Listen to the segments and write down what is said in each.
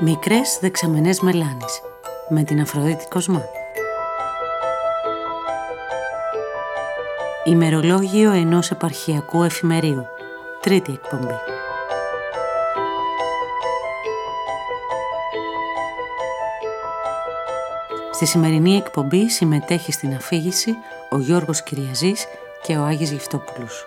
Μικρές δεξαμενές μελάνης με την Αφροδίτη Κοσμά. Ημερολόγιο ενός επαρχιακού εφημερίου. Τρίτη εκπομπή. Στη σημερινή εκπομπή συμμετέχει στην αφήγηση ο Γιώργος Κυριαζής και ο Άγης Γυφτόπουλος.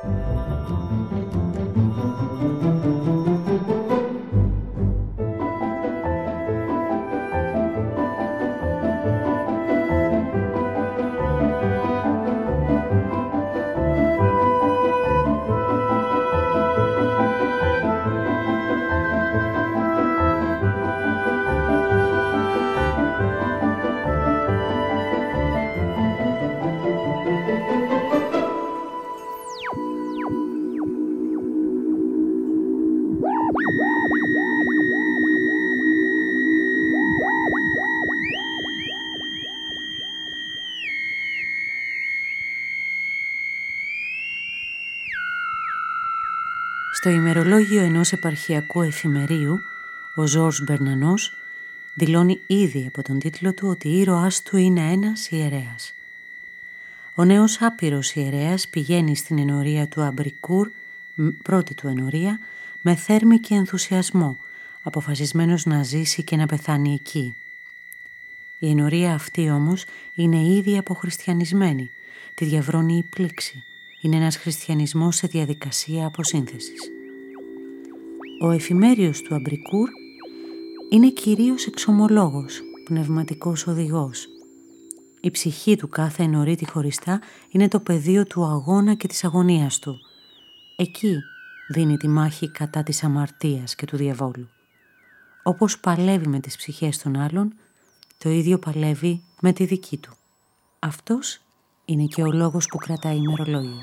Στο ημερολόγιο ενός επαρχιακού εφημερίου, ο Ζορζ Μπερνανός δηλώνει ήδη από τον τίτλο του ότι ήρωάς του είναι ένας ιερέας. Ο νέος άπειρος ιερέας πηγαίνει στην ενορία του Αμπρικούρ, πρώτη του ενορία, με θέρμη και ενθουσιασμό, αποφασισμένος να ζήσει και να πεθάνει εκεί. Η ενορία αυτή όμως είναι ήδη αποχριστιανισμένη, τη διαβρώνει η πλήξη. Είναι ένας χριστιανισμός σε διαδικασία αποσύνθεσης. Ο εφημέριος του Αμπρικούρ είναι κυρίως εξομολόγος, πνευματικός οδηγός. Η ψυχή του κάθε ενορήτη χωριστά είναι το πεδίο του αγώνα και της αγωνίας του. Εκεί δίνει τη μάχη κατά της αμαρτίας και του διαβόλου. Όπως παλεύει με τις ψυχές των άλλων, το ίδιο παλεύει με τη δική του. Αυτός είναι και ο λόγος που κρατάει ημερολόγιο.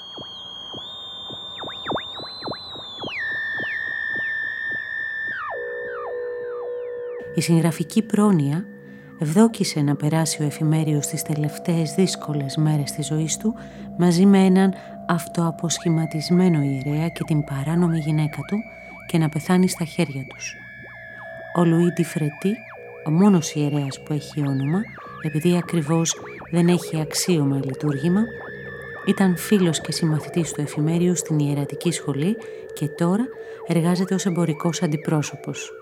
Η συγγραφική πρόνοια ευδόκησε να περάσει ο εφημέριος τις τελευταίες δύσκολες μέρες της ζωής του μαζί με έναν αυτοαποσχηματισμένο ιερέα και την παράνομη γυναίκα του και να πεθάνει στα χέρια τους. Ο Λουί ντι Φρετί, ο μόνος ιερέας που έχει όνομα, επειδή ακριβώς δεν έχει αξίωμα λειτουργήμα, ήταν φίλος και συμμαθητής του εφημέριου στην ιερατική σχολή και τώρα εργάζεται ως εμπορικός αντιπρόσωπος.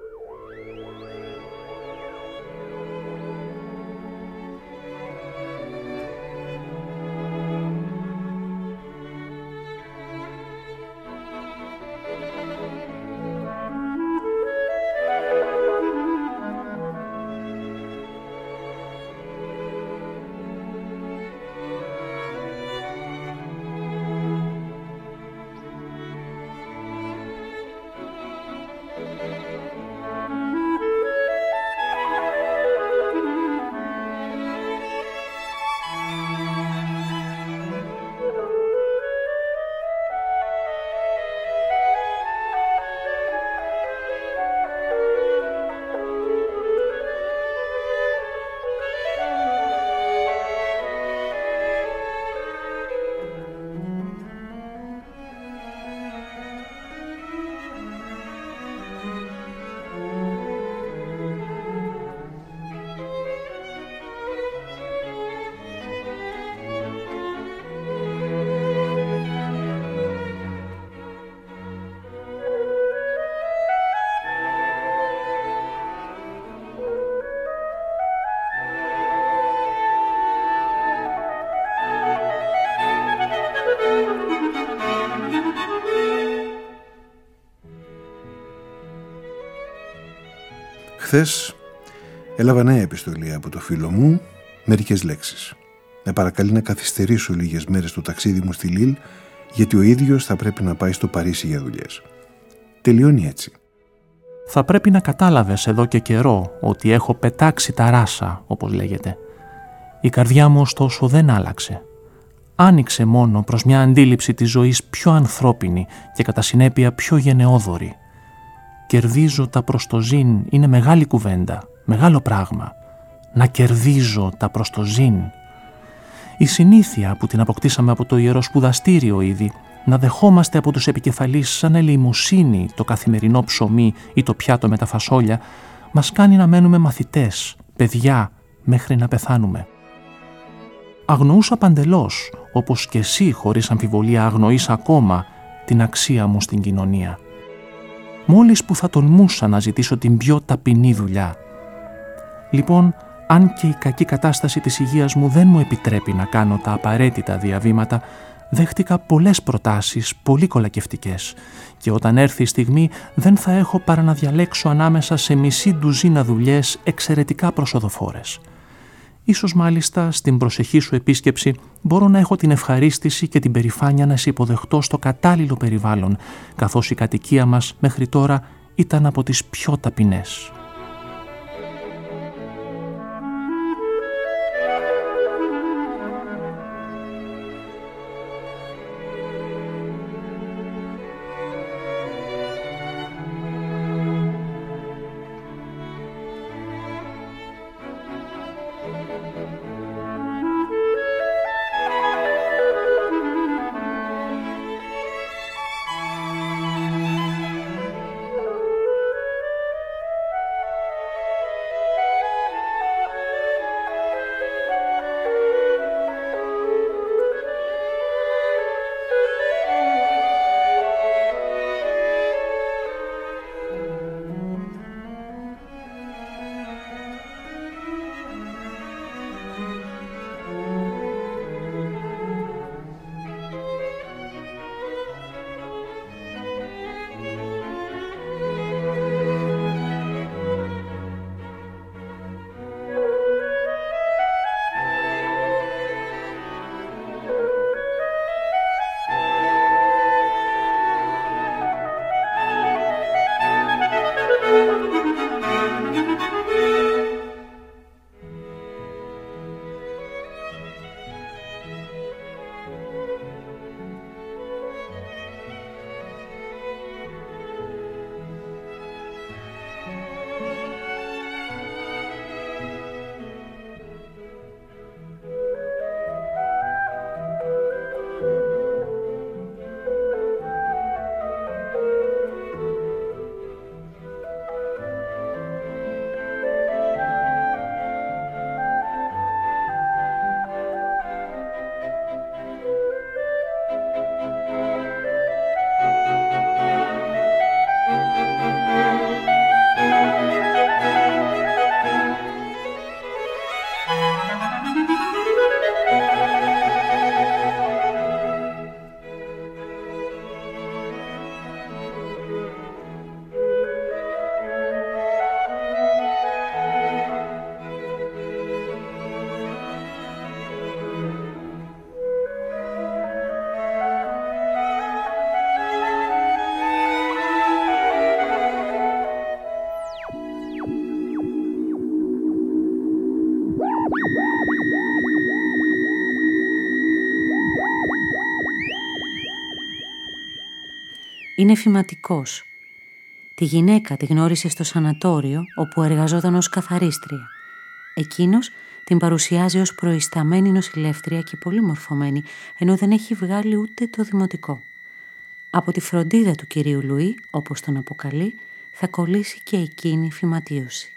Χθες έλαβα νέα επιστολή από το φίλο μου, μερικές λέξεις. Με παρακαλεί να καθυστερήσω λίγες μέρες το ταξίδι μου στη Λίλ, γιατί ο ίδιος θα πρέπει να πάει στο Παρίσι για δουλειές. Τελειώνει έτσι. Θα πρέπει να κατάλαβες εδώ και καιρό ότι έχω πετάξει τα ράσα, όπως λέγεται. Η καρδιά μου ωστόσο δεν άλλαξε. Άνοιξε μόνο προς μια αντίληψη της ζωής πιο ανθρώπινη και κατά συνέπεια πιο γενναιόδορη. Κερδίζω τα προς το ζήν είναι μεγάλη κουβέντα, μεγάλο πράγμα. Να κερδίζω τα προς το ζήν. Η συνήθεια που την αποκτήσαμε από το ιερό σπουδαστήριο ήδη να δεχόμαστε από τους επικεφαλείς σαν ελεημοσύνη το καθημερινό ψωμί ή το πιάτο με τα φασόλια, μας κάνει να μένουμε μαθητές, παιδιά, μέχρι να πεθάνουμε. Αγνοούσα παντελώς, όπως και εσύ χωρίς αμφιβολία αγνοείς ακόμα, την αξία μου στην κοινωνία. Μόλις που θα τολμούσα να ζητήσω την πιο ταπεινή δουλειά. Λοιπόν, αν και η κακή κατάσταση της υγείας μου δεν μου επιτρέπει να κάνω τα απαραίτητα διαβήματα, δέχτηκα πολλές προτάσεις, πολύ κολακευτικές, και όταν έρθει η στιγμή δεν θα έχω παρά να διαλέξω ανάμεσα σε μισή ντουζίνα δουλειές εξαιρετικά προσοδοφόρες. Ίσως μάλιστα στην προσεχή σου επίσκεψη μπορώ να έχω την ευχαρίστηση και την περηφάνεια να σε υποδεχτώ στο κατάλληλο περιβάλλον, καθώς η κατοικία μας μέχρι τώρα ήταν από τις πιο ταπεινές. Είναι φηματικός. Τη γυναίκα τη γνώρισε στο σανατόριο όπου εργαζόταν ως καθαρίστρια. Εκείνος την παρουσιάζει ως προϊσταμένη νοσηλεύτρια και πολύ μορφωμένη, ενώ δεν έχει βγάλει ούτε το δημοτικό. Από τη φροντίδα του κυρίου Λουί, όπως τον αποκαλεί, θα κολλήσει και εκείνη φυματίωση.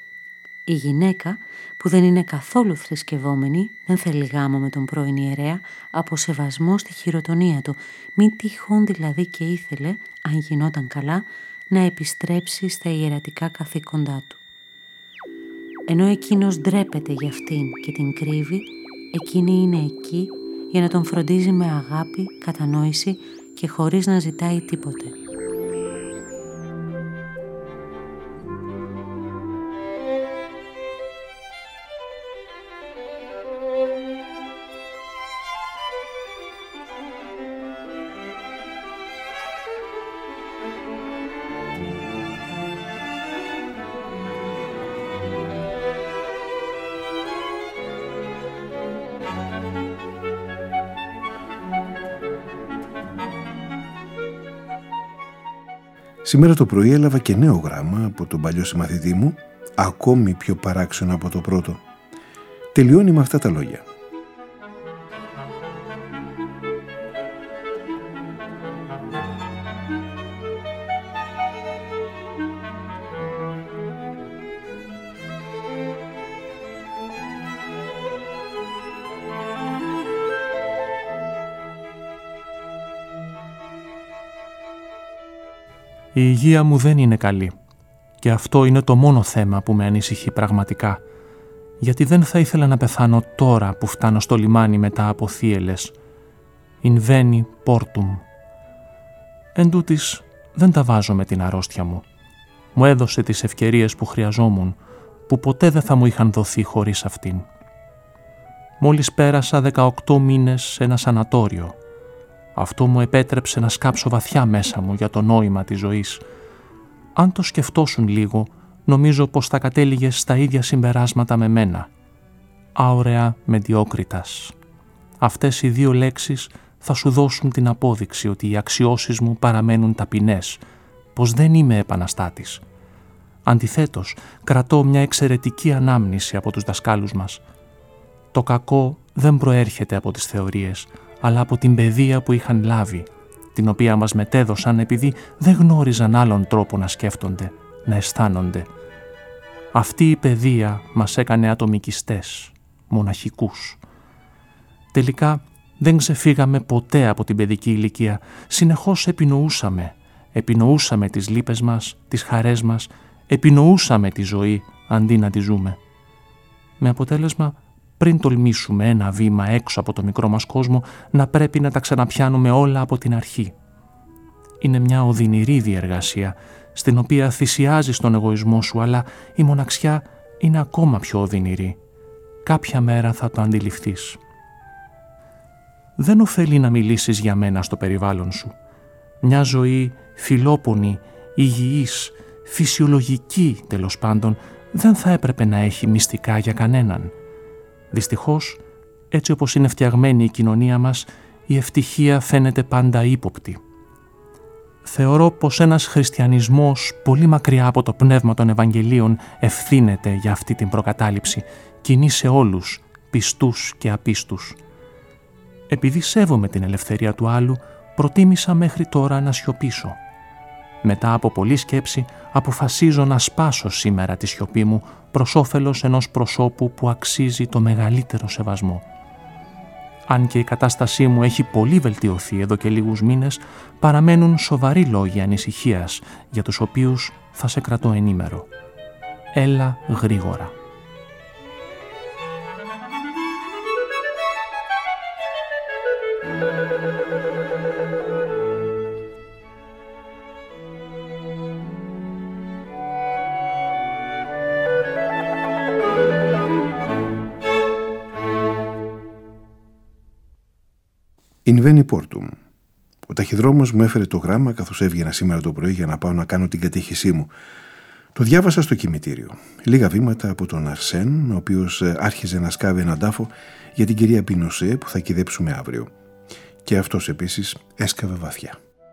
Η γυναίκα, που δεν είναι καθόλου θρησκευόμενη, δεν θέλει γάμο με τον πρώην ιερέα, από σεβασμό στη χειροτονία του, μην τυχόν δηλαδή και ήθελε, αν γινόταν καλά, να επιστρέψει στα ιερατικά καθήκοντά του. Ενώ εκείνος ντρέπεται για αυτήν και την κρύβει, εκείνη είναι εκεί για να τον φροντίζει με αγάπη, κατανόηση και χωρίς να ζητάει τίποτε. Σήμερα το πρωί έλαβα και νέο γράμμα από τον παλιό συμμαθητή μου, ακόμη πιο παράξενο από το πρώτο. Τελειώνει με αυτά τα λόγια. Η υγεία μου δεν είναι καλή και αυτό είναι το μόνο θέμα που με ανησυχεί πραγματικά, γιατί δεν θα ήθελα να πεθάνω τώρα που φτάνω στο λιμάνι μετά από θύελλες. Inveni portum. Εν τούτης, δεν τα βάζω με την αρρώστια μου. Μου έδωσε τις ευκαιρίες που χρειαζόμουν, που ποτέ δεν θα μου είχαν δοθεί χωρίς αυτήν. Μόλις πέρασα 18 μήνες σε ένα σανατόριο. Αυτό μου επέτρεψε να σκάψω βαθιά μέσα μου για το νόημα της ζωής. Αν το σκεφτόσουν λίγο, νομίζω πως θα κατέληγες στα ίδια συμπεράσματα με μένα. Aurea mediocritas. Αυτές οι δύο λέξεις θα σου δώσουν την απόδειξη ότι οι αξιώσεις μου παραμένουν ταπεινές, πως δεν είμαι επαναστάτης. Αντιθέτως, κρατώ μια εξαιρετική ανάμνηση από τους δασκάλους μας. Το κακό δεν προέρχεται από τις θεωρίες, αλλά από την παιδεία που είχαν λάβει, την οποία μας μετέδωσαν επειδή δεν γνώριζαν άλλον τρόπο να σκέφτονται, να αισθάνονται. Αυτή η παιδεία μας έκανε ατομικιστές, μοναχικούς. Τελικά δεν ξεφύγαμε ποτέ από την παιδική ηλικία, συνεχώς επινοούσαμε τις λύπες μας, τις χαρές μας, επινοούσαμε τη ζωή αντί να τη ζούμε. Με αποτέλεσμα, πριν τολμήσουμε ένα βήμα έξω από το μικρό μας κόσμο, να πρέπει να τα ξαναπιάνουμε όλα από την αρχή. Είναι μια οδυνηρή διεργασία, στην οποία θυσιάζεις τον εγωισμό σου, αλλά η μοναξιά είναι ακόμα πιο οδυνηρή. Κάποια μέρα θα το αντιληφθείς. Δεν ωφέλει να μιλήσεις για μένα στο περιβάλλον σου. Μια ζωή φιλόπονη, υγιής, φυσιολογική τέλος πάντων, δεν θα έπρεπε να έχει μυστικά για κανέναν. Δυστυχώς, έτσι όπως είναι φτιαγμένη η κοινωνία μας, η ευτυχία φαίνεται πάντα ύποπτη. Θεωρώ πως ένας χριστιανισμός πολύ μακριά από το πνεύμα των Ευαγγελίων ευθύνεται για αυτή την προκατάληψη, κοινή σε όλους, πιστούς και απίστους. Επειδή σέβομαι την ελευθερία του άλλου, προτίμησα μέχρι τώρα να σιωπήσω. Μετά από πολλή σκέψη, αποφασίζω να σπάσω σήμερα τη σιωπή μου προς όφελος ενός προσώπου που αξίζει το μεγαλύτερο σεβασμό. Αν και η κατάστασή μου έχει πολύ βελτιωθεί εδώ και λίγους μήνες, παραμένουν σοβαροί λόγοι ανησυχίας, για τους οποίους θα σε κρατώ ενήμερο. Έλα γρήγορα. Inveni portum. Ο ταχυδρόμος μου έφερε το γράμμα καθώς έβγαινα σήμερα το πρωί για να πάω να κάνω την κατήχησή μου. Το διάβασα στο κημητήριο. Λίγα βήματα από τον Αρσέν, ο οποίος άρχιζε να σκάβει έναν τάφο για την κυρία Πινοσέ που θα κυδέψουμε αύριο. Και αυτός επίσης έσκαβε βαθιά.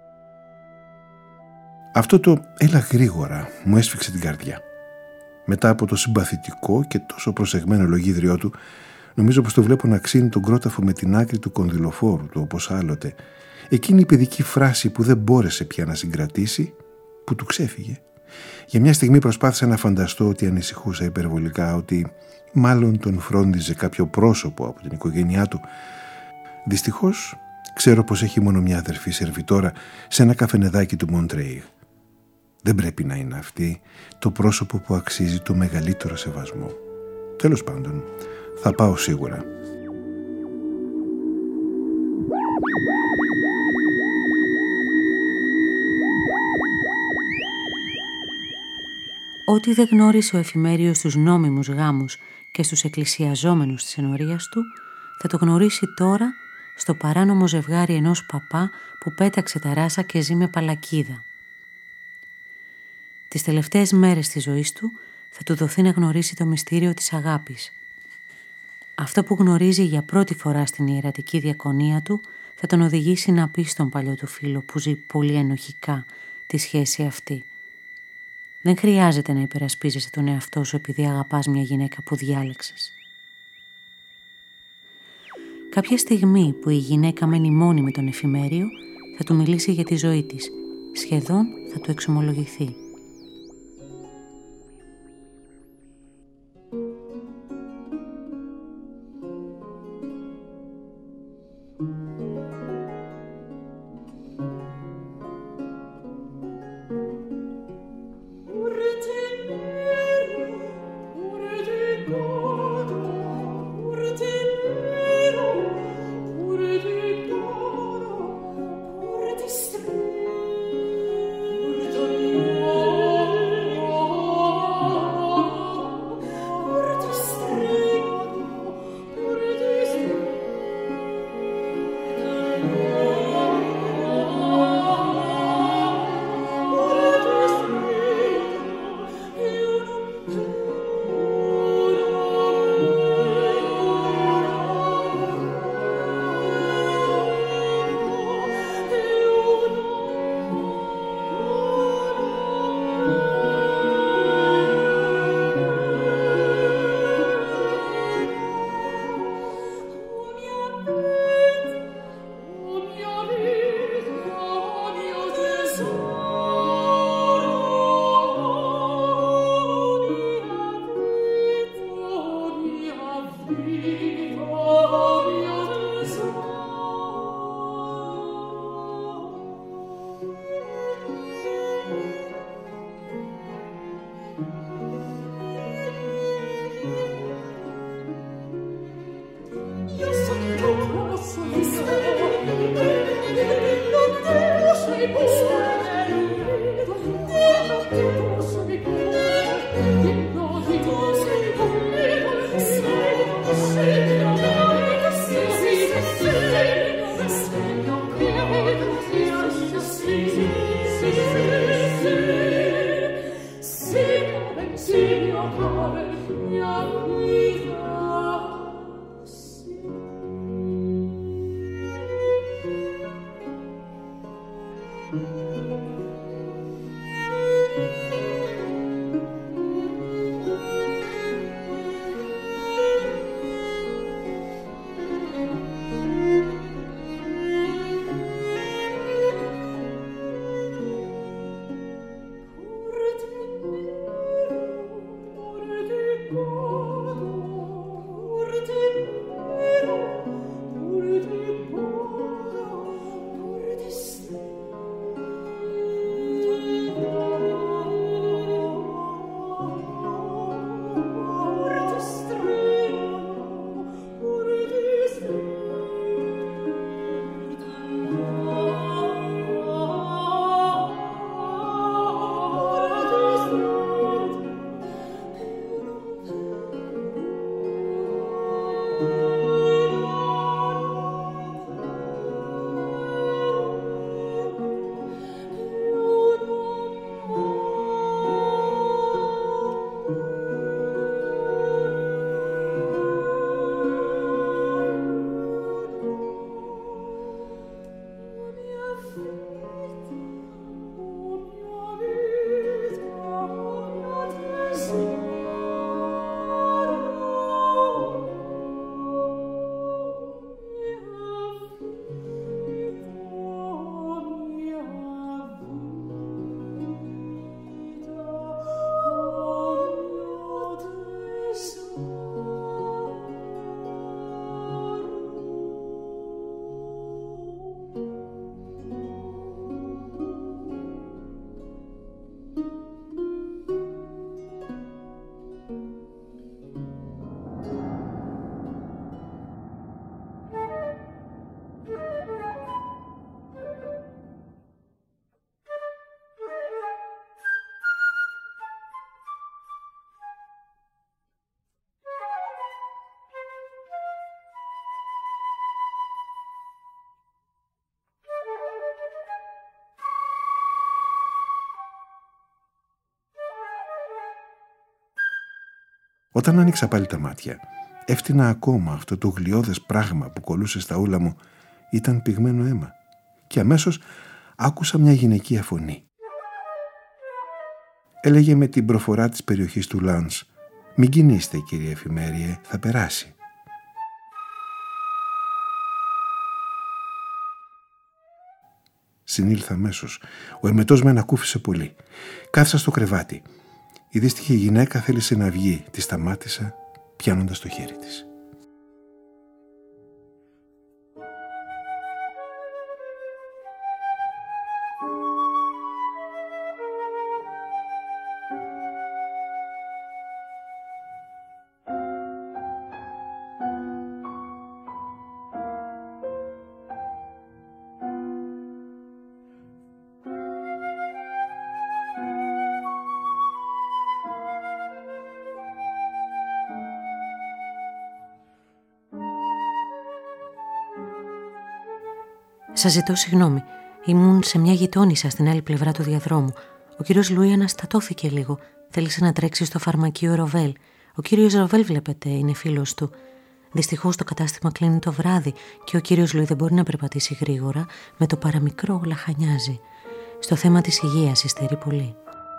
Αυτό το «έλα γρήγορα» μου έσφιξε την καρδιά. Μετά από το συμπαθητικό και τόσο προσεγμένο λογίδριό του, νομίζω πως το βλέπω να ξύνει τον κρόταφο με την άκρη του κονδυλοφόρου του, όπως άλλοτε. Εκείνη η παιδική φράση που δεν μπόρεσε πια να συγκρατήσει, που του ξέφυγε. Για μια στιγμή προσπάθησα να φανταστώ ότι ανησυχούσα υπερβολικά, ότι μάλλον τον φρόντιζε κάποιο πρόσωπο από την οικογένειά του. Δυστυχώς, ξέρω πως έχει μόνο μια αδερφή σερβιτόρα σε ένα καφενεδάκι του Μοντρέιγ. Δεν πρέπει να είναι αυτή το πρόσωπο που αξίζει το μεγαλύτερο σεβασμό. Τέλος πάντων, θα πάω σίγουρα. Ό,τι δεν γνώρισε ο εφημέριος στους νόμιμους γάμους και στους εκκλησιαζόμενους της ενορίας του, θα το γνωρίσει τώρα στο παράνομο ζευγάρι ενός παπά που πέταξε τα ράσα και ζει με παλακίδα. Τις τελευταίες μέρες της ζωής του θα του δοθεί να γνωρίσει το μυστήριο της αγάπης. Αυτό που γνωρίζει για πρώτη φορά στην ιερατική διακονία του θα τον οδηγήσει να πει στον παλιό του φίλο που ζει πολύ ενοχικά τη σχέση αυτή. Δεν χρειάζεται να υπερασπίζεσαι τον εαυτό σου επειδή αγαπάς μια γυναίκα που διάλεξες. Κάποια στιγμή που η γυναίκα μένει μόνη με τον εφημέριο, θα του μιλήσει για τη ζωή της. Σχεδόν θα του εξομολογηθεί. Όταν άνοιξα πάλι τα μάτια, έφτιανα ακόμα αυτό το γλιώδες πράγμα που κολούσε στα ούλα μου. Ήταν πυγμένο αίμα. Και αμέσως άκουσα μια γυναικεία φωνή. Έλεγε με την προφορά της περιοχής του Λάνς: «Μην κινείστε, κύριε Εφημέριε, θα περάσει». Συνήλθα αμέσως. Ο εμετός με ανακούφισε πολύ. Κάθισα στο κρεβάτι. Η δύστιχη γυναίκα θέλησε να βγει. Τη σταμάτησα πιάνοντας το χέρι της. Σας ζητώ συγγνώμη. Ήμουν σε μια γειτόνισσα στην άλλη πλευρά του διαδρόμου. Ο κύριος Λουί αναστατώθηκε λίγο. Θέλησε να τρέξει στο φαρμακείο Ροβέλ. Ο κύριος Ροβέλ, βλέπετε, είναι φίλος του. Δυστυχώς το κατάστημα κλείνει το βράδυ και ο κύριος Λουί δεν μπορεί να περπατήσει γρήγορα. Με το παραμικρό λαχανιάζει. Στο θέμα της υγείας υστερεί πολύ.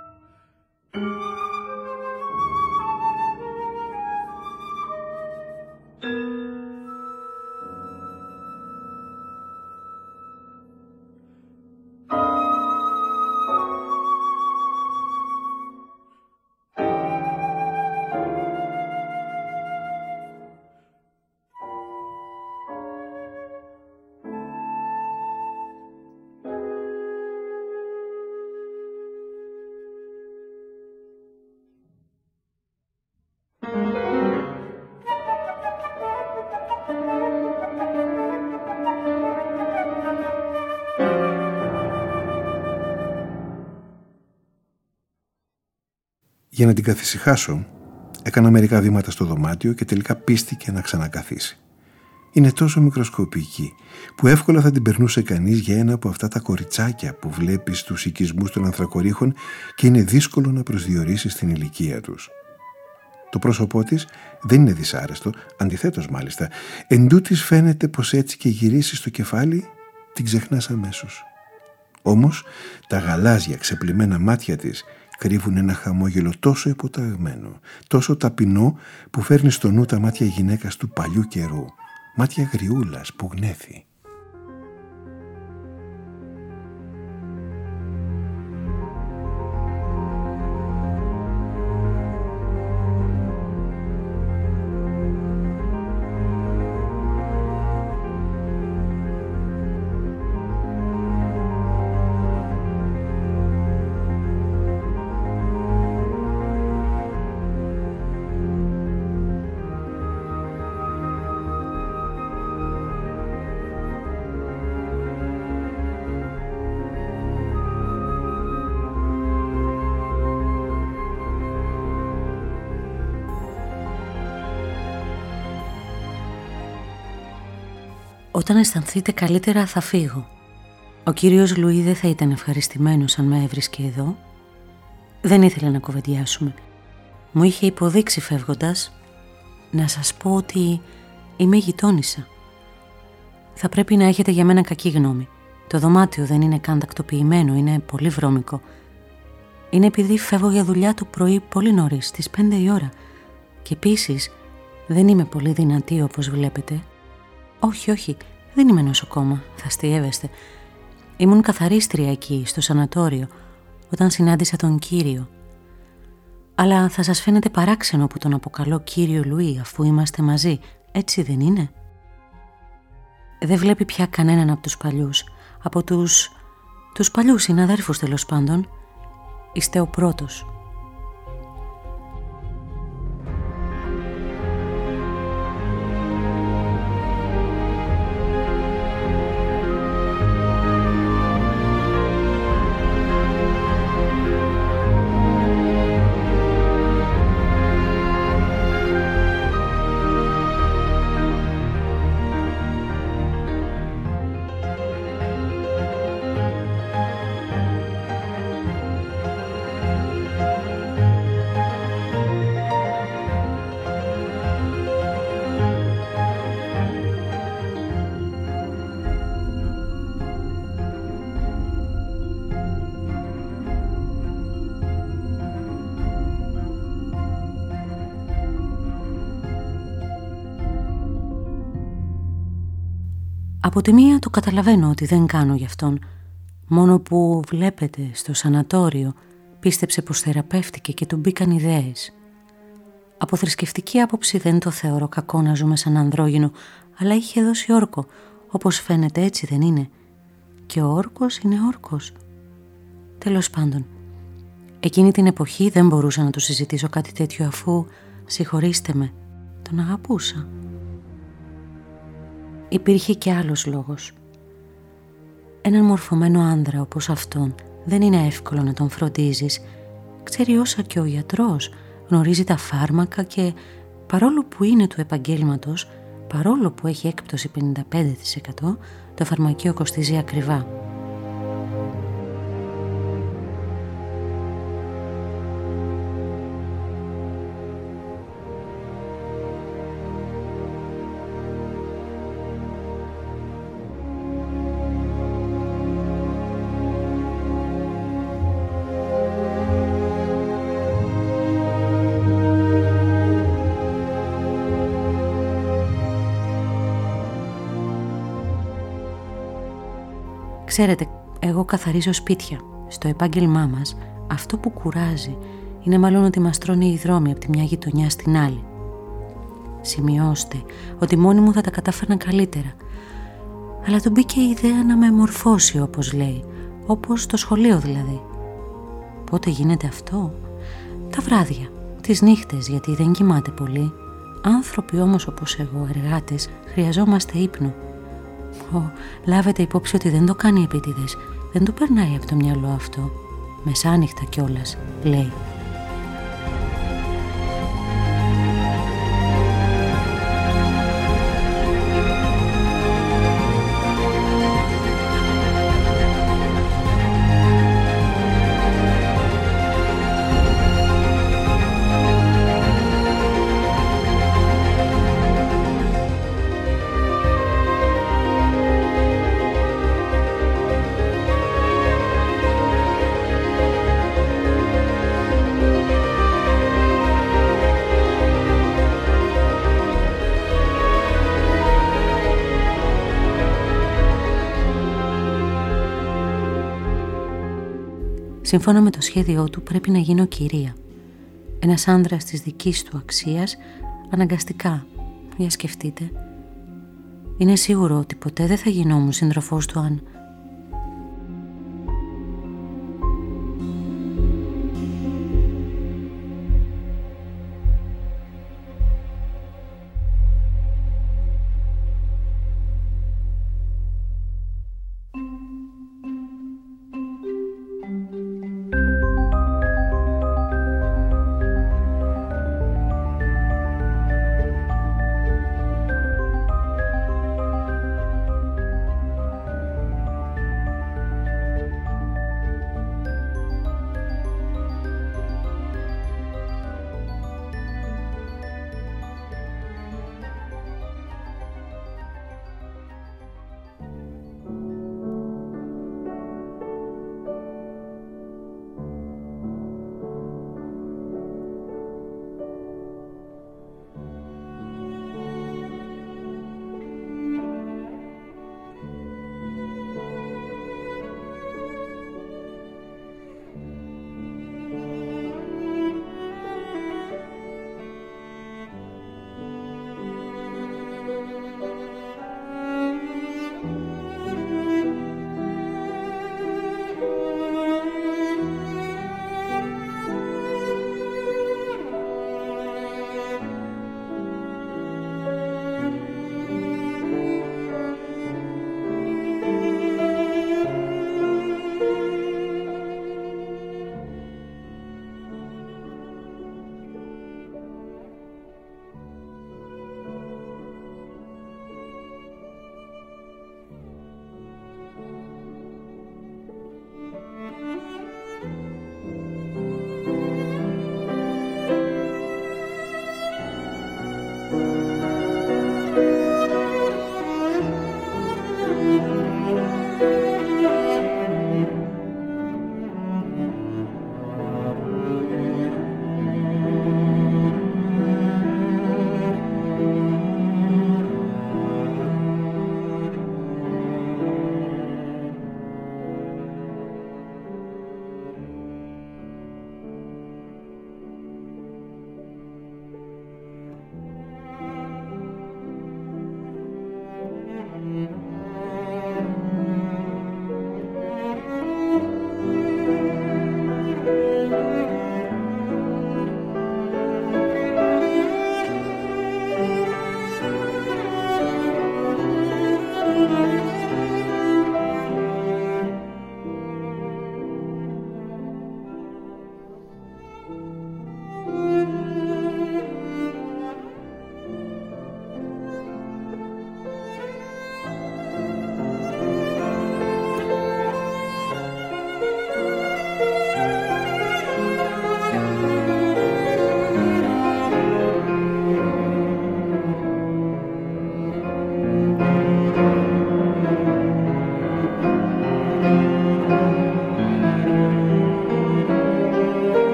Για να την καθησυχάσω, έκανα μερικά βήματα στο δωμάτιο και τελικά πίστηκε να ξανακαθίσει. Είναι τόσο μικροσκοπική που εύκολα θα την περνούσε κανείς για ένα από αυτά τα κοριτσάκια που βλέπεις στους οικισμούς των ανθρακορίχων και είναι δύσκολο να προσδιορίσεις την ηλικία τους. Το πρόσωπό της δεν είναι δυσάρεστο, αντιθέτως μάλιστα. Εντούτοις φαίνεται πως έτσι και γυρίσεις το κεφάλι, την ξεχνάς αμέσως. Όμως τα γαλάζια ξεπλημμένα μάτια της κρύβουν ένα χαμόγελο τόσο υποταγμένο, τόσο ταπεινό που φέρνει στο νου τα μάτια γυναίκας του παλιού καιρού, μάτια γριούλας που γνέφει. Όταν αισθανθείτε καλύτερα θα φύγω. Ο κύριος Λουί δεν θα ήταν ευχαριστημένος αν με έβρισκε εδώ. Δεν ήθελε να κουβεντιάσουμε. Μου είχε υποδείξει φεύγοντας να σας πω ότι είμαι γειτόνισσα. Θα πρέπει να έχετε για μένα κακή γνώμη. Το δωμάτιο δεν είναι καν τακτοποιημένο, είναι πολύ βρώμικο. Είναι επειδή φεύγω για δουλειά το πρωί πολύ νωρίς, στις 5 η ώρα. Και επίσης δεν είμαι πολύ δυνατή όπως βλέπετε. Όχι, δεν είμαι νοσοκόμα, θα αστειεύεστε. Ήμουν καθαρίστρια εκεί, στο σανατόριο, όταν συνάντησα τον κύριο. Αλλά θα σας φαίνεται παράξενο που τον αποκαλώ κύριο Λουί, αφού είμαστε μαζί, έτσι δεν είναι? Δεν βλέπει πια κανέναν από τους παλιούς, από τους παλιούς συναδέρφους τέλος πάντων. Είστε ο πρώτος. Από τη μία το καταλαβαίνω ότι δεν κάνω γι' αυτόν. Μόνο που βλέπετε στο σανατόριο πίστεψε πως θεραπεύτηκε και του μπήκαν ιδέες. Από θρησκευτική άποψη δεν το θεωρώ κακό να ζούμε σαν ανδρόγυνο, αλλά είχε δώσει όρκο, όπως φαίνεται, έτσι δεν είναι? Και ο όρκος είναι όρκος. Τέλος πάντων, εκείνη την εποχή δεν μπορούσα να του συζητήσω κάτι τέτοιο, αφού, συγχωρήστε με, τον αγαπούσα. Υπήρχε και άλλος λόγος. Έναν μορφωμένο άντρα όπως αυτόν δεν είναι εύκολο να τον φροντίζεις. Ξέρει όσα και ο γιατρός, γνωρίζει τα φάρμακα και παρόλο που είναι του επαγγέλματος, παρόλο που έχει έκπτωση 55%, το φαρμακείο κοστίζει ακριβά. Ξέρετε, εγώ καθαρίζω σπίτια. Στο επάγγελμά μας, αυτό που κουράζει είναι μάλλον ότι μας τρώνε οι δρόμοι από τη μια γειτονιά στην άλλη. Σημειώστε ότι μόνη μου θα τα κατάφερνα καλύτερα. Αλλά του μπήκε η ιδέα να με μορφώσει, όπως λέει, όπως στο σχολείο δηλαδή. Πότε γίνεται αυτό? Τα βράδια, τις νύχτες, γιατί δεν κοιμάται πολύ. Άνθρωποι όμως όπως εγώ, εργάτες, χρειαζόμαστε ύπνο. Λάβετε υπόψη ότι δεν το κάνει επίτηδες, δεν το περνάει από το μυαλό αυτό. Μεσάνυχτα κιόλας, λέει. Σύμφωνα με το σχέδιό του πρέπει να γίνω κυρία. Ένας άνδρας της δικής του αξίας, αναγκαστικά. Για σκεφτείτε. Είναι σίγουρο ότι ποτέ δεν θα γινόμουν σύντροφός του αν...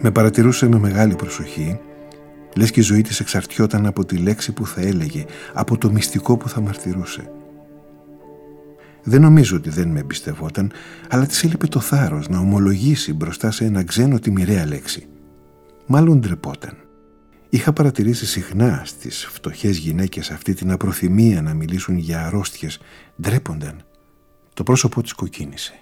Με παρατηρούσε με μεγάλη προσοχή, λες και η ζωή της εξαρτιόταν από τη λέξη που θα έλεγε, από το μυστικό που θα μαρτυρούσε. Δεν νομίζω ότι δεν με εμπιστευόταν, αλλά της έλειπε το θάρρος να ομολογήσει μπροστά σε ένα ξένο τη μοιραία λέξη. Μάλλον ντρεπόταν. Είχα παρατηρήσει συχνά στις φτωχές γυναίκες αυτή την απροθυμία να μιλήσουν για αρρώστιες. Ντρέπονταν. Το πρόσωπό της κοκκίνησε.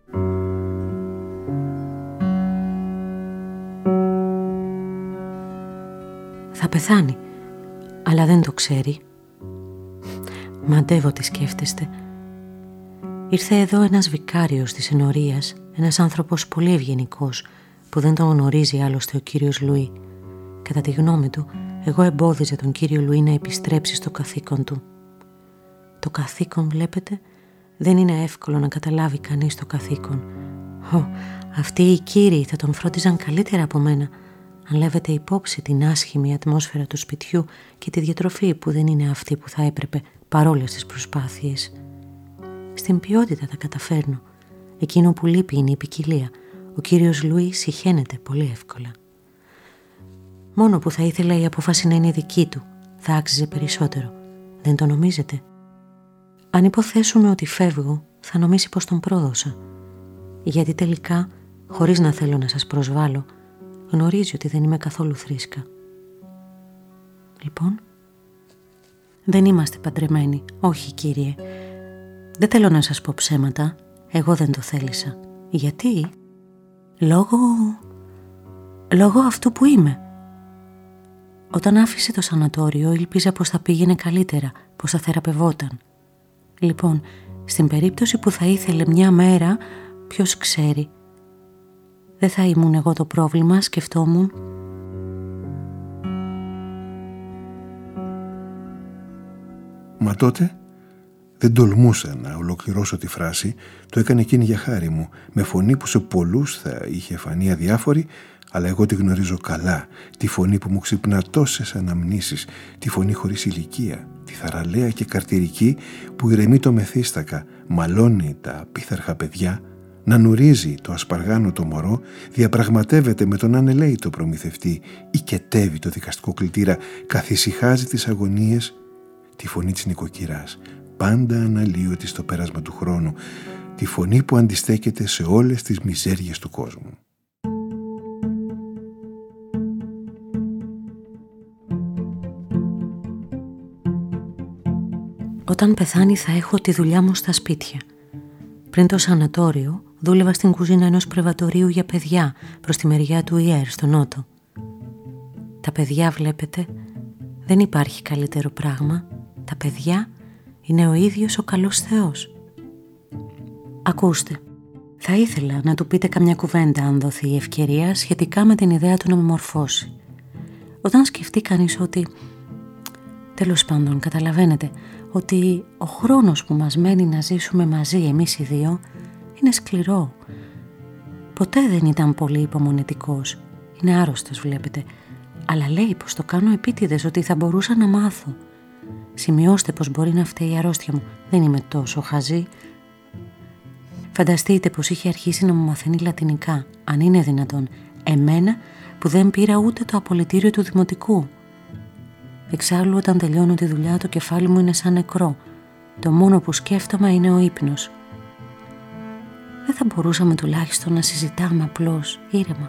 Θα πεθάνει, αλλά δεν το ξέρει. Μαντεύω τι σκέφτεστε. Ήρθε εδώ ένας βικάριος της ενορίας, ένας άνθρωπος πολύ ευγενικός, που δεν τον γνωρίζει άλλωστε ο κύριος Λουί. Κατά τη γνώμη του, εγώ εμπόδιζα τον κύριο Λουί να επιστρέψει στο καθήκον του. Το καθήκον, βλέπετε, δεν είναι εύκολο να καταλάβει κανείς το καθήκον. Αυτοί οι κύριοι θα τον φρόντιζαν καλύτερα από μένα, αν λάβετε υπόψη την άσχημη ατμόσφαιρα του σπιτιού και τη διατροφή που δεν είναι αυτή που θα έπρεπε παρόλες τις προσπάθειες. Στην ποιότητα τα καταφέρνω. Εκείνο που λείπει είναι η ποικιλία. Ο κύριος Λουί συχαίνεται πολύ εύκολα. Μόνο που θα ήθελα η απόφαση να είναι δική του, θα άξιζε περισσότερο. Δεν το νομίζετε? Αν υποθέσουμε ότι φεύγω, θα νομίσει πως τον πρόδωσα. Γιατί τελικά, χωρίς να θέλω να σας προσβάλλω, γνωρίζει ότι δεν είμαι καθόλου θρήσκα. Λοιπόν, δεν είμαστε παντρεμένοι, όχι κύριε. Δεν θέλω να σας πω ψέματα, εγώ δεν το θέλησα. Γιατί? Λόγω αυτού που είμαι. Όταν άφησε το σανατόριο, ήλπιζα πως θα πήγαινε καλύτερα, πως θα θεραπευόταν. Λοιπόν, στην περίπτωση που θα ήθελε μια μέρα, ποιος ξέρει, δεν θα ήμουν εγώ το πρόβλημα, σκεφτόμουν. Μα τότε δεν τολμούσα να ολοκληρώσω τη φράση, το έκανε εκείνη για χάρη μου, με φωνή που σε πολλούς θα είχε φανεί αδιάφορη, αλλά εγώ τη γνωρίζω καλά, τη φωνή που μου ξυπνά τόσες αναμνήσεις, τη φωνή χωρίς ηλικία, τη θαραλέα και καρτηρική που ηρεμεί το μεθύστακα, μαλώνει τα πίθαρχα παιδιά, να νουρίζει το ασπαργάνωτο μωρό, διαπραγματεύεται με τον ανελαίητο προμηθευτή, οικετεύει το δικαστικό κλητήρα, καθησυχάζει τις αγωνίες, τη φωνή της νοικοκυράς, πάντα αναλύωτη στο πέρασμα του χρόνου, τη φωνή που αντιστέκεται σε όλες τις μιζέριες του κόσμου. Όταν πεθάνει θα έχω τη δουλειά μου στα σπίτια. Πριν το σανατόριο δούλευα στην κουζίνα ενός πρεβατορίου για παιδιά προς τη μεριά του Ιέρ στο νότο. Τα παιδιά, βλέπετε, δεν υπάρχει καλύτερο πράγμα. Τα παιδιά είναι ο ίδιος ο καλός Θεός. Ακούστε, θα ήθελα να του πείτε καμιά κουβέντα αν δοθεί η ευκαιρία σχετικά με την ιδέα του να με μορφώσει. Όταν σκεφτεί κανείς ότι, τέλος πάντων, καταλαβαίνετε, ότι ο χρόνος που μας μένει να ζήσουμε μαζί εμείς οι δύο είναι σκληρό. Ποτέ δεν ήταν πολύ υπομονετικός. Είναι άρρωστος, βλέπετε. Αλλά λέει πως το κάνω επίτηδες, ότι θα μπορούσα να μάθω. Σημειώστε πως μπορεί να φταίει η αρρώστια μου. Δεν είμαι τόσο χαζή. Φανταστείτε πως είχε αρχίσει να μου μαθαίνει λατινικά, αν είναι δυνατόν. Εμένα που δεν πήρα ούτε το απολυτήριο του δημοτικού. Εξάλλου, όταν τελειώνω τη δουλειά, το κεφάλι μου είναι σαν νεκρό. Το μόνο που σκέφτομαι είναι ο ύπνος. Δεν θα μπορούσαμε τουλάχιστον να συζητάμε απλώς, ήρεμα?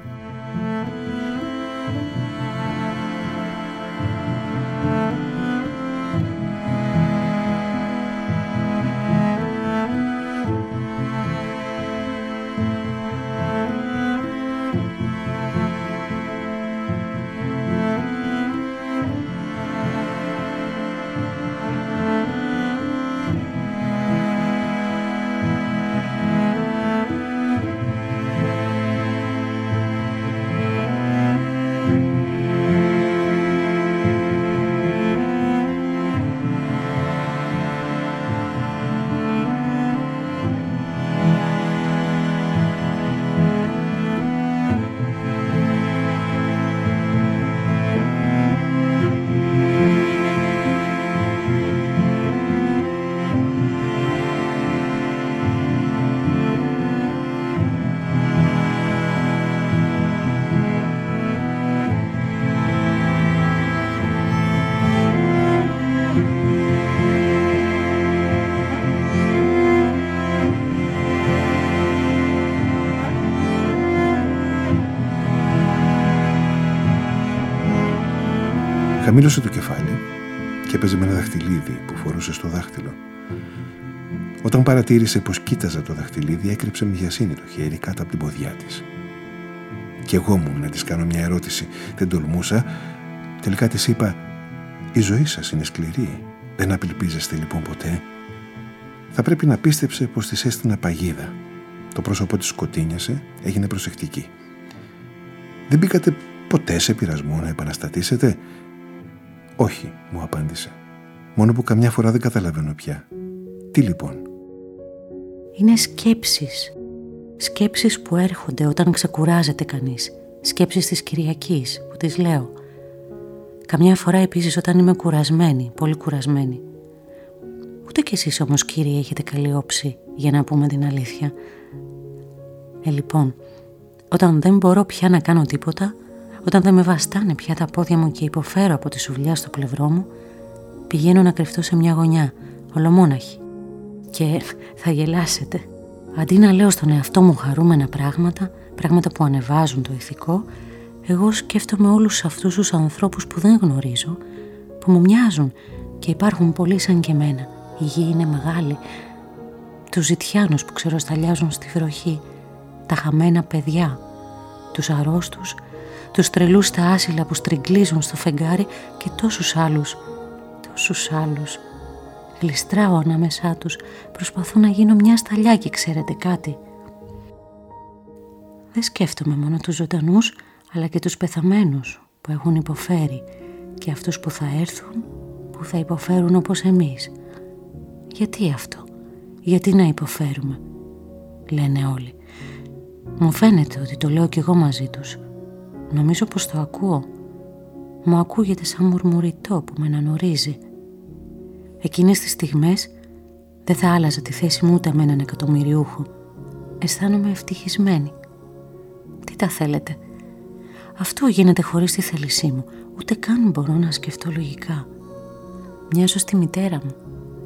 Χαμήλωσε το κεφάλι και έπαιζε με ένα δαχτυλίδι που φορούσε στο δάχτυλο. Όταν παρατήρησε πως κοίταζα το δαχτυλίδι, έκρυψε με βιασύνη το χέρι κάτω από την ποδιά της. Κι εγώ μου να της κάνω μια ερώτηση. Δεν τολμούσα. Τελικά της είπα: «Η ζωή σας είναι σκληρή. Δεν απελπίζεστε λοιπόν ποτέ?» Θα πρέπει να πίστεψε πως της έστεινα παγίδα. Το πρόσωπό της σκοτίνιασε, έγινε προσεκτική. «Δεν μπήκατε ποτέ σε πειρασμό να επαναστατήσετε?» «Όχι», μου απάντησε. «Μόνο που καμιά φορά δεν καταλαβαίνω πια». «Τι λοιπόν?» Είναι σκέψεις. Σκέψεις που έρχονται όταν ξεκουράζεται κανείς. Σκέψεις της Κυριακής που τις λέω. Καμιά φορά επίσης όταν είμαι κουρασμένη, πολύ κουρασμένη. Ούτε κι εσείς όμως, κύριε, έχετε καλή όψη, για να πούμε την αλήθεια. Λοιπόν, όταν δεν μπορώ πια να κάνω τίποτα, όταν δεν με βαστάνε πια τα πόδια μου και υποφέρω από τη σουβλιά στο πλευρό μου, πηγαίνω να κρυφτώ σε μια γωνιά, ολομόναχη. Και θα γελάσετε. Αντί να λέω στον εαυτό μου χαρούμενα πράγματα που ανεβάζουν το ηθικό, εγώ σκέφτομαι όλους αυτούς τους ανθρώπους που δεν γνωρίζω, που μου μοιάζουν και υπάρχουν πολλοί σαν και εμένα. Η γη είναι μεγάλη. Τους ζητιάνους που ξεροσταλιάζουν στη βροχή, τα χαμένα παιδιά, τους αρρώστους, τους τρελούς στα άσυλα που στριγκλίζουν στο φεγγάρι και τόσους άλλους. Γλιστράω ανάμεσά τους, προσπαθώ να γίνω μια σταλιά και ξέρετε κάτι. Δεν σκέφτομαι μόνο τους ζωντανούς, αλλά και τους πεθαμένους που έχουν υποφέρει και αυτούς που θα έρθουν, που θα υποφέρουν όπως εμείς. Γιατί αυτό? Γιατί να υποφέρουμε? Λένε όλοι. Μου φαίνεται ότι το λέω κι εγώ μαζί τους. Νομίζω πως το ακούω. Μου ακούγεται σαν μουρμουριτό που με ανανορίζει. Εκείνες τις στιγμές δεν θα άλλαζα τη θέση μου ούτε με έναν εκατομμυριούχο. Αισθάνομαι ευτυχισμένη. Τι τα θέλετε? Αυτό γίνεται χωρίς τη θέλησή μου. Ούτε καν μπορώ να σκεφτώ λογικά. Μοιάζω στη μητέρα μου.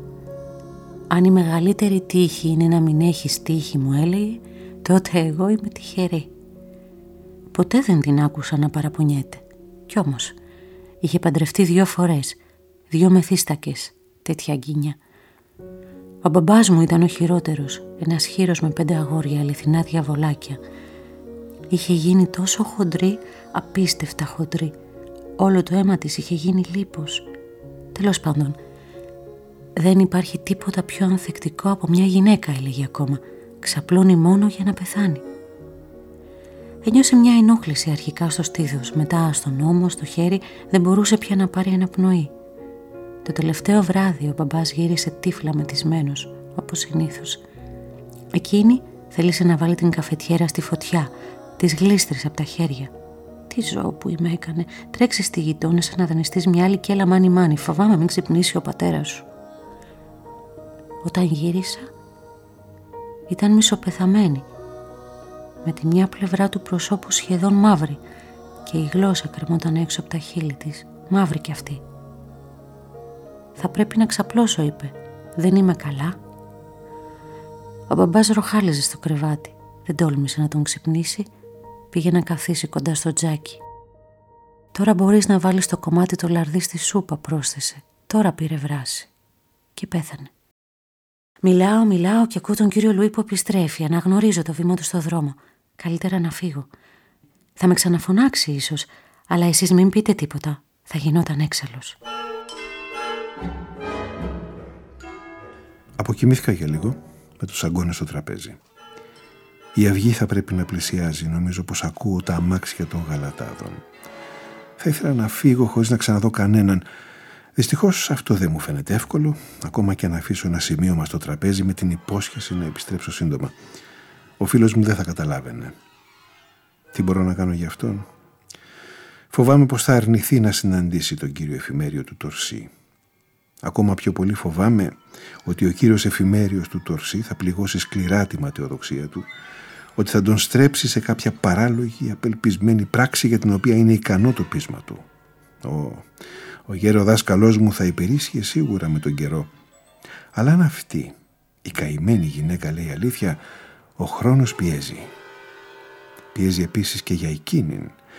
Αν η μεγαλύτερη τύχη είναι να μην έχεις τύχη, μου έλεγε, τότε εγώ είμαι τυχερή. Ποτέ δεν την άκουσα να παραπονιέται. Κι όμως είχε παντρευτεί 2 φορές, 2 μεθύστακες, τέτοια γκίνια. Ο μπαμπάς μου ήταν ο χειρότερος, ένας χείρος με 5 αγόρια, αληθινά διαβολάκια. Είχε γίνει τόσο χοντρή, απίστευτα χοντρή. Όλο το αίμα της είχε γίνει λίπος. Τέλος πάντων, δεν υπάρχει τίποτα πιο ανθεκτικό από μια γυναίκα, έλεγε ακόμα. Ξαπλώνει μόνο για να πεθάνει. Ένιωσε μια ενόχληση αρχικά στο στήθος, μετά στον ώμο, στο χέρι, δεν μπορούσε πια να πάρει αναπνοή. Το τελευταίο βράδυ ο μπαμπάς γύρισε τύφλα μεθυσμένος, όπως συνήθως. Εκείνη θέλησε να βάλει την καφετιέρα στη φωτιά, της γλίστρησε από τα χέρια. Τι ζώο που είμαι έκανε, τρέξει στη γειτόνισσα να δανειστείς μια άλλη και έλα μάνι, φοβάμαι μην ξυπνήσει ο πατέρας σου. Όταν γύρισα, ήταν μισοπεθαμένη, με τη μια πλευρά του προσώπου σχεδόν μαύρη και η γλώσσα κρεμόταν έξω από τα χείλη της, μαύρη κι αυτή. «Θα πρέπει να ξαπλώσω», είπε. «Δεν είμαι καλά». Ο μπαμπάς ροχάλιζε στο κρεβάτι. Δεν τόλμησε να τον ξυπνήσει. Πήγε να καθίσει κοντά στο τζάκι. «Τώρα μπορείς να βάλεις το κομμάτι το λαρδί στη σούπα», πρόσθεσε. «Τώρα πήρε βράση». Και πέθανε. Μιλάω και ακούω τον κύριο Λουί που επιστρέφει. Αναγνωρίζω το βήμα του στο δρόμο. Καλύτερα να φύγω. Θα με ξαναφωνάξει ίσως, αλλά εσείς μην πείτε τίποτα. Θα γινόταν έξαλλος. Αποκοιμήθηκα για λίγο με τους αγκώνες στο τραπέζι. Η αυγή θα πρέπει να πλησιάζει. Νομίζω πως ακούω τα αμάξια των γαλατάδων. Θα ήθελα να φύγω χωρίς να ξαναδώ κανέναν. Δυστυχώς αυτό δεν μου φαίνεται εύκολο, ακόμα και να αφήσω ένα σημείωμα στο τραπέζι με την υπόσχεση να επιστρέψω σύντομα. Ο φίλος μου δεν θα καταλάβαινε. Τι μπορώ να κάνω γι' αυτόν? Φοβάμαι πως θα αρνηθεί να συναντήσει τον κύριο Εφημέριο του Τορσί. Ακόμα πιο πολύ φοβάμαι ότι ο κύριος Εφημέριος του Τορσί θα πληγώσει σκληρά τη ματαιοδοξία του, ότι θα τον στρέψει σε κάποια παράλογη, απελπισμένη πράξη για την οποία είναι ικανό το πείσμα του. Ο γέρο δάσκαλός μου θα υπερίσχυε σίγουρα με τον καιρό. Αλλά αν αυτή η καημένη γυναίκα λέει αλήθεια, ο χρόνος πιέζει. Πιέζει επίσης και για εκείνην.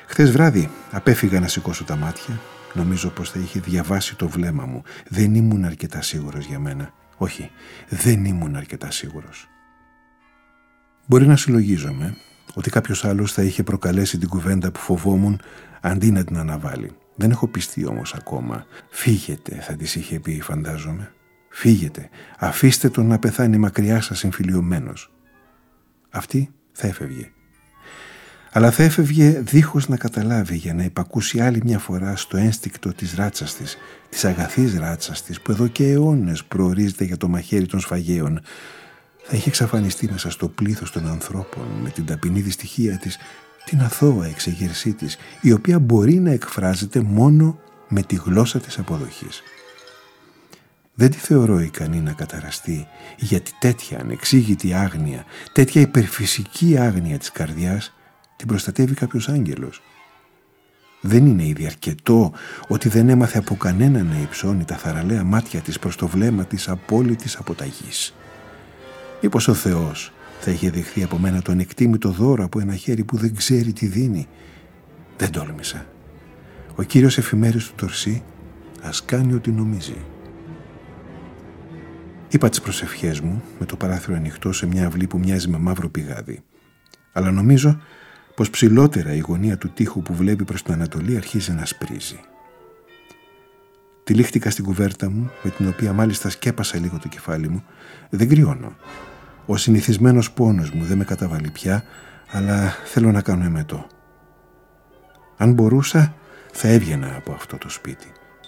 Χθες βράδυ απέφυγα να σηκώσω τα μάτια. Νομίζω πως θα είχε διαβάσει το βλέμμα μου. Δεν ήμουν αρκετά σίγουρος για μένα. Όχι, δεν ήμουν αρκετά σίγουρος. Μπορεί να συλλογίζομαι ότι κάποιος άλλος θα είχε προκαλέσει την κουβέντα που φοβόμουν αντί να την αναβάλει. Δεν έχω πιστεί όμως ακόμα. Φύγετε, θα της είχε πει, φαντάζομαι. Φύγετε, αφήστε τον να πεθάνει μακριά σας συμφιλιωμένος. Αυτή θα έφευγε. Αλλά θα έφευγε δίχως να καταλάβει, για να υπακούσει άλλη μια φορά στο ένστικτο της ράτσας της, της αγαθής ράτσας της, που εδώ και αιώνες προορίζεται για το μαχαίρι των σφαγαίων. Θα είχε εξαφανιστεί μέσα στο πλήθος των ανθρώπων με την ταπεινή δυστυχία της, την αθώα εξεγερσή της, η οποία μπορεί να εκφράζεται μόνο με τη γλώσσα της αποδοχής. Δεν τη θεωρώ ικανή να καταραστεί, γιατί τέτοια ανεξήγητη άγνοια, τέτοια υπερφυσική άγνοια της καρδιάς την προστατεύει κάποιος άγγελος. Δεν είναι ήδη αρκετό ότι δεν έμαθε από κανένα να υψώνει τα θαραλέα μάτια της προς το βλέμμα της απόλυτης αποταγής? Μήπως ο Θεός θα είχε δεχθεί από μένα το ανεκτήμητο δώρο από ένα χέρι που δεν ξέρει τι δίνει? Δεν τόλμησα. Ο κύριος εφημέρης του Τορσί ας κάνει ό,τι νομίζει. Είπα τις προσευχές μου με το παράθυρο ανοιχτό σε μια αυλή που μοιάζει με μαύρο πηγάδι. Αλλά νομίζω πως ψηλότερα η γωνία του τοίχου που βλέπει προς την Ανατολή αρχίζει να σπρίζει. Τυλίχτηκα στην κουβέρτα μου, με την οποία μάλιστα σκέπασα λίγο το κεφάλι μου. Δεν κρυώνω. Ο συνηθισμένος πόνος μου δεν με καταβαλεί πια, αλλά θέλω να κάνω εμετό. Αν μπορούσα, θα έβγαινα από αυτό το σπίτι.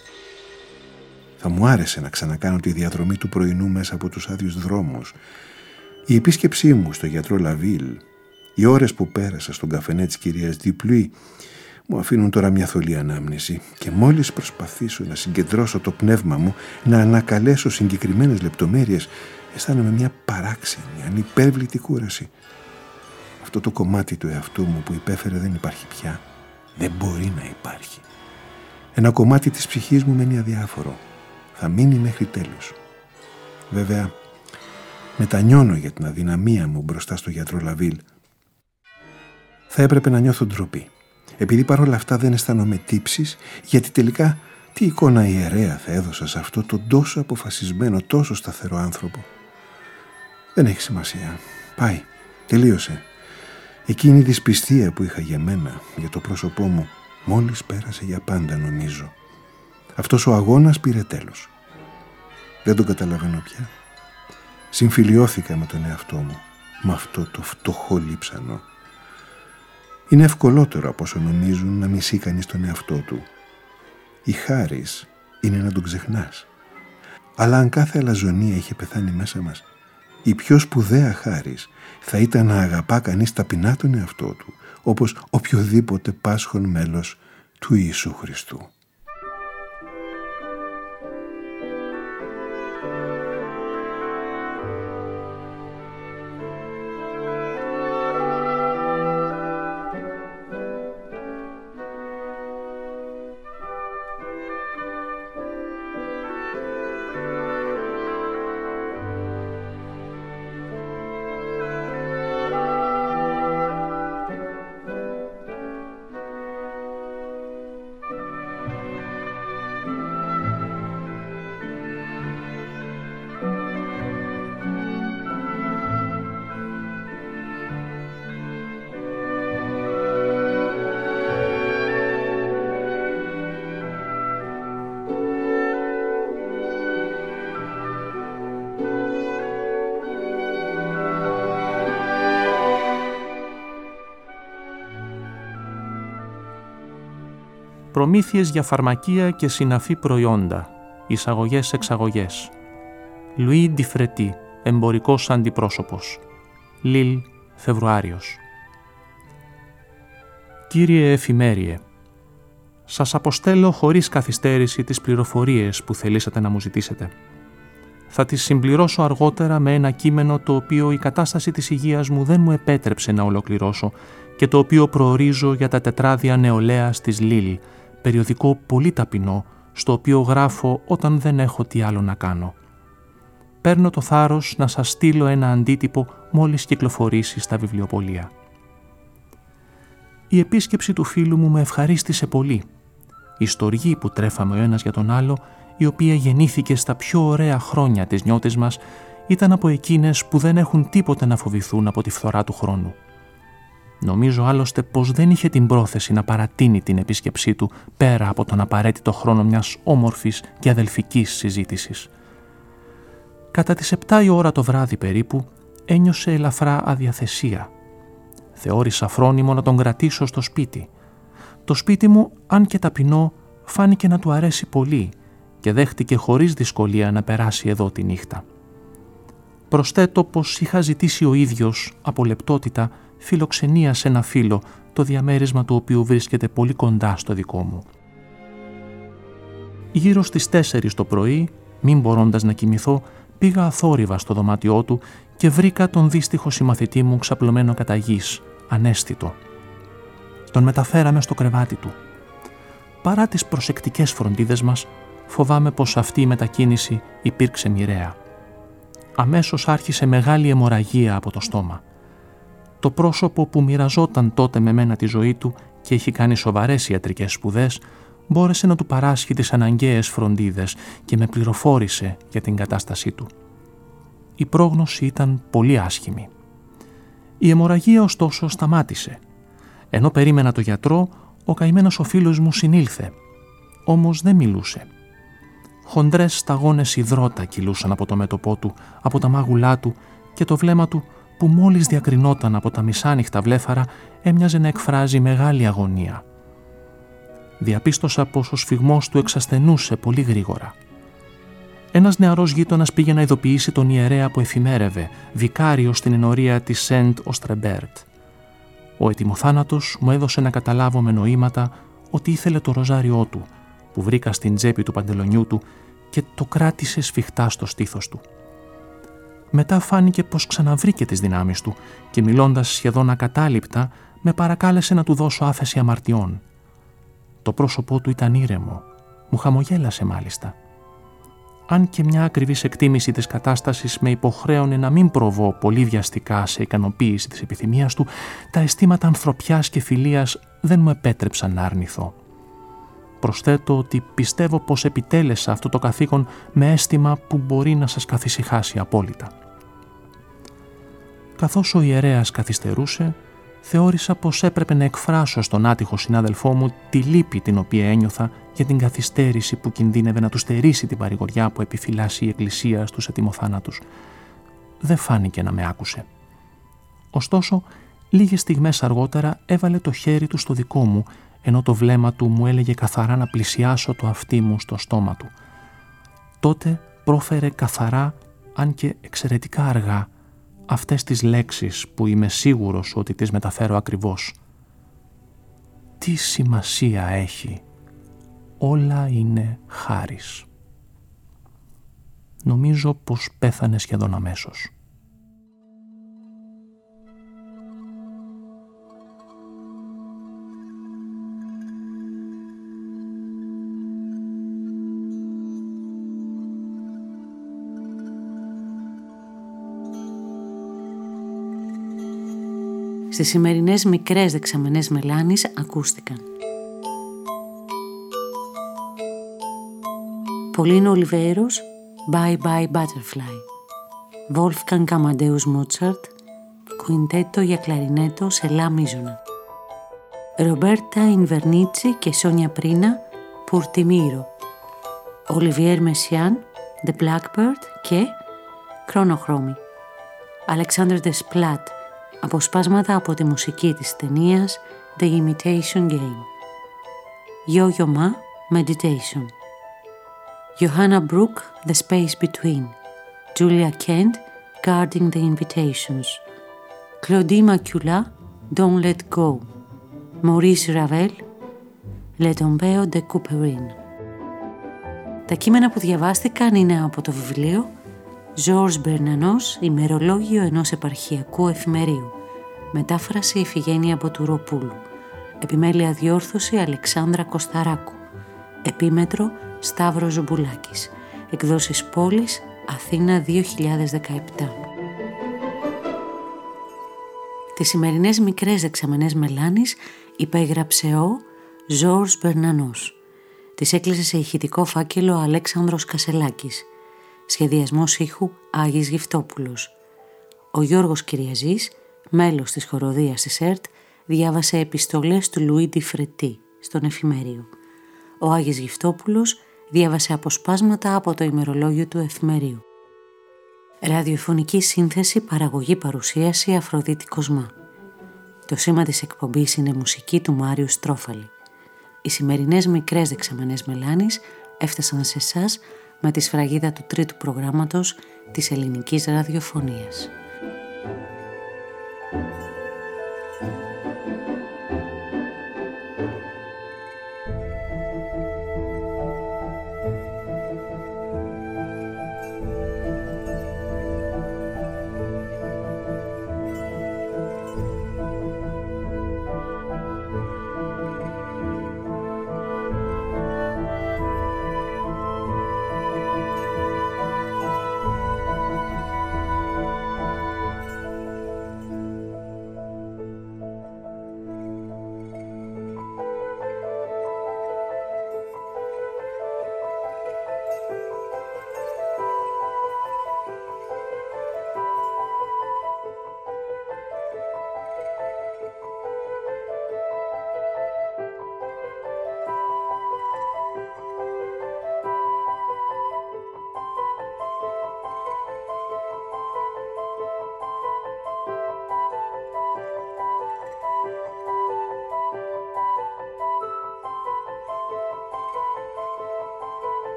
Θα μου άρεσε να ξανακάνω τη διαδρομή του πρωινού μέσα από τους άδειους δρόμους. Η επίσκεψή μου στο γιατρό Λαβίλ, οι ώρες που πέρασα στον καφενέ της κυρίας Διπλούι, μου αφήνουν τώρα μια θολή ανάμνηση, και μόλις προσπαθήσω να συγκεντρώσω το πνεύμα μου, να ανακαλέσω συγκεκριμένες λεπτομέρειες, αισθάνομαι μια παράξενη, ανυπέρβλητη κούραση. Αυτό το κομμάτι του εαυτού μου που υπέφερε δεν υπάρχει πια. Δεν μπορεί να υπάρχει. Ένα κομμάτι της ψυχής μου μένει αδιάφορο. Θα μείνει μέχρι τέλους. Βέβαια, μετανιώνω για την αδυναμία μου μπροστά στο γιατρό Λαβίλ. Θα έπρεπε να νιώθω ντροπή, επειδή παρόλα αυτά δεν αισθάνομαι τύψεις, γιατί τελικά τι εικόνα ιερέα θα έδωσα σε αυτό τον τόσο αποφασισμένο, τόσο σταθερό άνθρωπο? Δεν έχει σημασία. Πάει. Τελείωσε. Εκείνη η δυσπιστία που είχα για μένα, για το πρόσωπό μου, μόλις πέρασε για πάντα, νομίζω. Αυτός ο αγώνας πήρε τέλος. Δεν τον καταλαβαίνω πια. Συμφιλιώθηκα με τον εαυτό μου, με αυτό το φτωχό λείψανο. Είναι ευκολότερο από όσο νομίζουν να μισεί κανείς τον εαυτό του. Η χάρις είναι να τον ξεχνάς. Αλλά αν κάθε αλαζονία είχε πεθάνει μέσα μας, η πιο σπουδαία χάρις θα ήταν να αγαπά κανείς ταπεινά τον εαυτό του, όπως οποιοδήποτε πάσχον μέλος του Ιησού Χριστού. Προμήθειες για φαρμακεία και συναφή προϊόντα. Εισαγωγές-εξαγωγές. Λουί Ντιφρετή, εμπορικός αντιπρόσωπος. Λιλ, Φεβρουάριος. Κύριε Εφημέριε, σας αποστέλω χωρίς καθυστέρηση τις πληροφορίες που θελήσατε να μου ζητήσετε. Θα τις συμπληρώσω αργότερα με ένα κείμενο το οποίο η κατάσταση της υγείας μου δεν μου επέτρεψε να ολοκληρώσω και το οποίο προορίζω για τα τετράδια νεολαίας της Λιλ, περιοδικό πολύ ταπεινό, στο οποίο γράφω όταν δεν έχω τι άλλο να κάνω. Παίρνω το θάρρος να σας στείλω ένα αντίτυπο μόλις κυκλοφορήσει στα βιβλιοπωλεία. Η επίσκεψη του φίλου μου με ευχαρίστησε πολύ. Η στοργή που τρέφαμε ο ένας για τον άλλο, η οποία γεννήθηκε στα πιο ωραία χρόνια της νιώτης μας, ήταν από εκείνες που δεν έχουν τίποτε να φοβηθούν από τη φθορά του χρόνου. Νομίζω άλλωστε πως δεν είχε την πρόθεση να παρατείνει την επίσκεψή του πέρα από τον απαραίτητο χρόνο μιας όμορφης και αδελφικής συζήτησης. Κατά τις 7 η ώρα το βράδυ περίπου ένιωσε ελαφρά αδιαθεσία. Θεώρησα φρόνιμο να τον κρατήσω στο σπίτι. Το σπίτι μου, αν και ταπεινό, φάνηκε να του αρέσει πολύ και δέχτηκε χωρίς δυσκολία να περάσει εδώ τη νύχτα. Προσθέτω πως είχα ζητήσει ο ίδιος, από λεπτότητα, φιλοξενία σε ένα φίλο, το διαμέρισμα του οποίου βρίσκεται πολύ κοντά στο δικό μου. Γύρω στις 4 το πρωί, μην μπορώντας να κοιμηθώ, πήγα αθόρυβα στο δωμάτιό του και βρήκα τον δύστιχο συμμαθητή μου ξαπλωμένο κατά γης, αναίσθητο. Τον μεταφέραμε στο κρεβάτι του. Παρά τις προσεκτικές φροντίδες μας, φοβάμαι πως αυτή η μετακίνηση υπήρξε μοιραία. Αμέσως άρχισε μεγάλη αιμορραγία από το στόμα. Το πρόσωπο που μοιραζόταν τότε με μένα τη ζωή του και έχει κάνει σοβαρές ιατρικές σπουδές, μπόρεσε να του παράσχει τις αναγκαίες φροντίδες και με πληροφόρησε για την κατάστασή του. Η πρόγνωση ήταν πολύ άσχημη. Η αιμορραγία ωστόσο σταμάτησε. Ενώ περίμενα το γιατρό, ο καημένος ο φίλος μου συνήλθε. Όμως δεν μιλούσε. Χοντρές σταγόνες υδρότα κυλούσαν από το μέτωπό του, από τα μάγουλά του και το βλέμμα του που μόλις διακρινόταν από τα μισάνυχτα βλέφαρα έμοιαζε να εκφράζει μεγάλη αγωνία. Διαπίστωσα πως ο σφυγμός του εξασθενούσε πολύ γρήγορα. Ένας νεαρός γείτονας πήγε να ειδοποιήσει τον ιερέα που εφημέρευε, βικάριο στην ενορία της Σεντ Οστρεμπέρτ. Ο ετοιμοθάνατος μου έδωσε να καταλάβω με νοήματα ότι ήθελε το ροζάριό του, που βρήκα στην τσέπη του παντελονιού του και το κράτησε σφιχτά στο στήθος του. Μετά φάνηκε πως ξαναβρήκε τις δυνάμεις του και μιλώντας σχεδόν ακατάληπτα με παρακάλεσε να του δώσω άφεση αμαρτιών. Το πρόσωπό του ήταν ήρεμο, μου χαμογέλασε μάλιστα. Αν και μια ακριβής εκτίμηση της κατάστασης με υποχρέωνε να μην προβώ πολύ βιαστικά σε ικανοποίηση της επιθυμίας του, τα αισθήματα ανθρωπιάς και φιλίας δεν μου επέτρεψαν να αρνηθώ. Προσθέτω ότι πιστεύω πως επιτέλεσα αυτό το καθήκον με αίσθημα που μπορεί να σας καθησυχάσει απόλυτα. Καθώς ο ιερέας καθυστερούσε, θεώρησα πως έπρεπε να εκφράσω στον άτυχο συνάδελφό μου τη λύπη την οποία ένιωθα για την καθυστέρηση που κινδύνευε να του στερήσει την παρηγοριά που επιφυλάσσει η Εκκλησία στους ετοιμοθάνατους. Δεν φάνηκε να με άκουσε. Ωστόσο, λίγες στιγμές αργότερα έβαλε το χέρι του στο δικό μου, ενώ το βλέμμα του μου έλεγε καθαρά να πλησιάσω το αυτί μου στο στόμα του. Τότε πρόφερε καθαρά, αν και εξαιρετικά αργά, αυτές τις λέξεις που είμαι σίγουρος ότι τις μεταφέρω ακριβώς. Τι σημασία έχει, όλα είναι χάρις. Νομίζω πως πέθανε σχεδόν αμέσως. Στις σημερινές μικρές δεξαμενές μελάνης ακούστηκαν Πολίνο Ολιβέηρος, Bye Bye Butterfly, Wolfgang Amadeus Mozart, Κουιντέτο για κλαρινέτο σε λα μίζωνα, Ρομπέρτα Ινβερνίτσι και Σόνια Πρίνα, Πουρτιμίρο, Ολιβιέρ Μεσιάν, The Blackbird και Κρόνοχρώμη, Αλεξάνδρ Δεσπλάτ, αποσπάσματα από τη μουσική της ταινίας The Imitation Game, Yo-Yo Ma, Meditation, Johanna Brook, The Space Between, Julia Kent, Guarding the Invitations, Claudie Macula, Don't Let Go, Maurice Ravel, Le Tombeau de Couperin. Τα κείμενα που διαβάστηκαν είναι από το βιβλίο Ζορζ Μπερνανός, ημερολόγιο ενός επαρχιακού εφημερίου. Μετάφραση Ιφηγένεια Μποτουροπούλου. Επιμέλεια διόρθωση Αλεξάνδρα Κωσταράκου. Επίμετρο Σταύρος Ζουμπουλάκης. Εκδόσεις Πόλης, Αθήνα 2017. Τις σημερινές μικρές δεξαμενές μελάνης Υπέγραψε ο Ζόρζ Μπερνανός. Της έκλεισε σε ηχητικό φάκελο ο Αλέξανδρος Κασελάκης. Σχεδιασμός ήχου Άγης Γυφτόπουλος. Ο Γιώργος Κυριαζής, μέλος της χοροδίας της ΕΡΤ, διάβασε επιστολές του Λουί Ντι Φρετί στον Εφημέριο. Ο Άγης Γυφτόπουλος διάβασε αποσπάσματα από το ημερολόγιο του Εφημερίου. Ραδιοφωνική σύνθεση, παραγωγή, παρουσίαση Αφροδίτη Κοσμά. Το σήμα της εκπομπής είναι μουσική του Μάριου Στρόφαλη. Οι σημερινές μικρές δεξαμενές μελάνης έφτασαν σε εσάς με τη σφραγίδα του τρίτου προγράμματος της ελληνικής ραδιοφωνίας.